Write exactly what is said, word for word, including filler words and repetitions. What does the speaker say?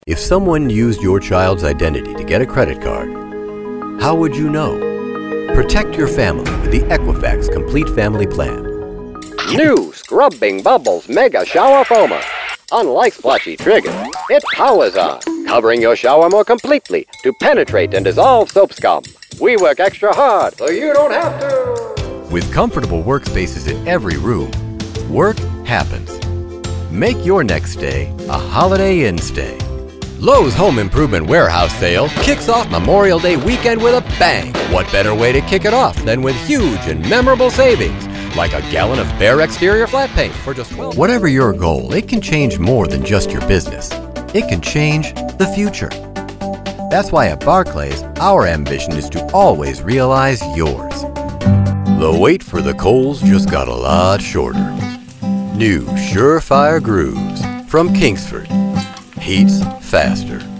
If someone used your child's identity to get a credit card, how would you know? Protect your family with the Equifax Complete Family Plan. New Scrubbing Bubbles Mega Shower Foamer. Unlike splashy triggers, it powers on, covering your shower more completely to penetrate and dissolve soap scum. We work extra hard, so you don't have to. With comfortable workspaces in every room, work happens. Make your next stay a Holiday Inn stay. Lowe's Home Improvement Warehouse Sale kicks off Memorial Day weekend with a bang. What better way to kick it off than with huge and memorable savings, like a gallon of Behr exterior flat paint for just twelve dollars. Whatever your goal, it can change more than just your business. It can change the future. That's why at Barclays, our ambition is to always realize yours. The wait for the Kohl's just got a lot shorter. New Surefire Grooves from Kingsford. Heats faster.